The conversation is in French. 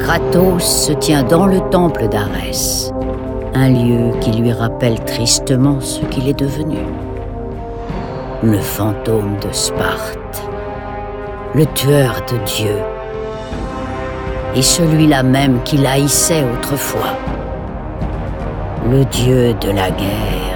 Kratos se tient dans le temple d'Arès, un lieu qui lui rappelle tristement ce qu'il est devenu. Le fantôme de Sparte, le tueur de dieux, et celui-là même qu'il haïssait autrefois, le dieu de la guerre.